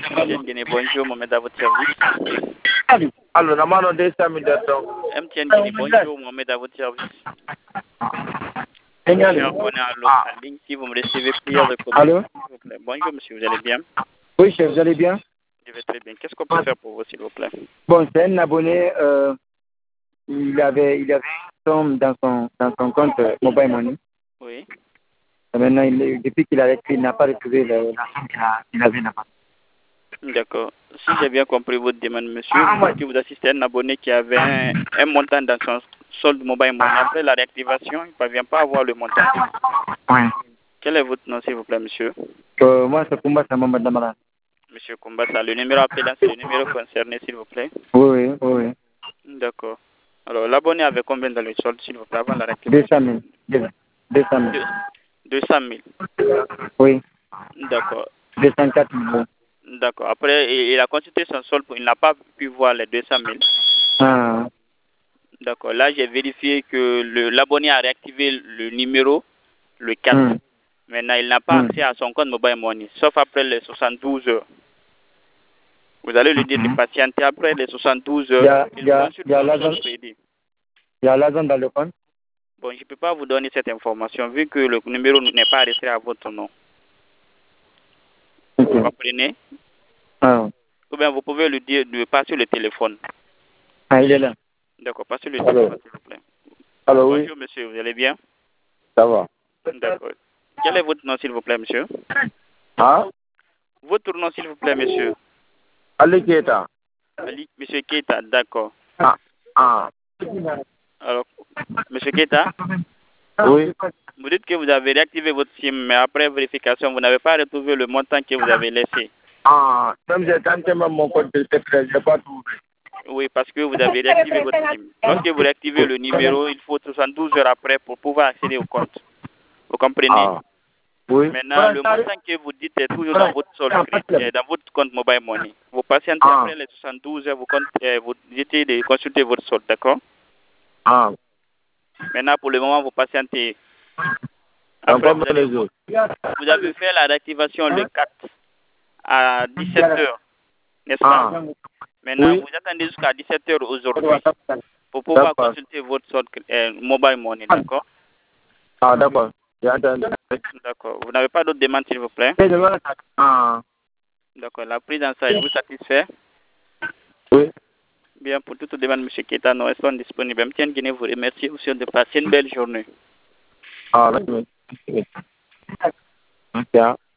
MTN Guinée, bonjour, Mohamed à votre service. Allô, la mano 200 000 donc. MTN Guinée, bonjour, Mohamed à votre service. Je suis abonné à l'autre en ligne. Si vous me recevez prière de commun, Allô? s'il vous plaît. Bonjour, monsieur, vous allez bien? Oui, chef, vous allez bien? Je vais très bien. Qu'est-ce qu'on peut faire pour vous, s'il vous plaît? Bon, c'est un abonné, il avait une somme dans son compte Mobile Money. Oui. Et maintenant, depuis qu'il a écrit, il n'a pas retrouvé la somme qu'il avait là-bas. D'accord. Si j'ai bien compris votre demande, monsieur, vous dites que vous assistez à un abonné qui avait un montant dans son solde Mobile Money. Après la réactivation, il ne parvient pas à avoir le montant. Oui. Quel est votre nom, s'il vous plaît, monsieur? Moi, c'est Kumba Samamba Damara. Monsieur Kumbasa, le numéro appelant, c'est le numéro concerné, s'il vous plaît. Oui, oui. D'accord. Alors, l'abonné avait combien dans le solde, s'il vous plaît, avant la réactivation? 200 000. 200 000. Oui. D'accord. 204 000. D'accord. Après, il a consulté son solde, il n'a pas pu voir les 200 000. Ah. D'accord. Là, j'ai vérifié que l'abonné a réactivé le numéro le 4. Maintenant, il n'a pas accès à son compte Mobile Money, sauf après les 72 heures. Vous allez lui dire de patienter après les 72 heures. Il consulte son solde crédit. Il y a l'argent dans le compte? Bon, je ne peux pas vous donner cette information vu que le numéro n'est pas resté à votre nom. Vous comprenez? Ah. Ou bien vous pouvez lui dire de passer le téléphone. Ah, il est là. D'accord, passez le téléphone, s'il vous plaît. Alors, bonjour, monsieur, vous allez bien? Ça va. D'accord. Quel est votre nom, s'il vous plaît, monsieur? Hein? Votre nom, s'il vous plaît, monsieur? Ali Keita. Ali, monsieur Keita, d'accord. Ah. Alors, monsieur Keita? Oui. Vous dites que vous avez réactivé votre SIM, mais après vérification, vous n'avez pas retrouvé le montant que vous avez laissé. Ah, même j'ai tenté même mon compte de secret, je n'ai pas trouvé. Oui, parce que vous avez réactivé votre SIM. Lorsque vous réactivez le numéro, il faut 72 heures après pour pouvoir accéder au compte. Vous comprenez? Oui. Maintenant, le montant que vous dites est toujours dans votre solde, dans votre compte Mobile Money. Vous patientez après les 72 heures, vous dites de consulter votre solde, d'accord? Maintenant, pour le moment, vous patientez. Après, vous avez fait la réactivation le 4 à 17 heures, n'est-ce pas? Maintenant, vous attendez jusqu'à 17 heures aujourd'hui pour pouvoir consulter votre solde Mobile Money, d'accord? Ah, d'accord. D'accord. Vous n'avez pas d'autres demandes, s'il vous plaît? D'accord. La prise en charge vous satisfait? Oui. Bien, pour toute demande, M. Keita, nous restons disponibles. MTN Guinée vous remercie aussi de passer une belle journée. Ah, d'accord.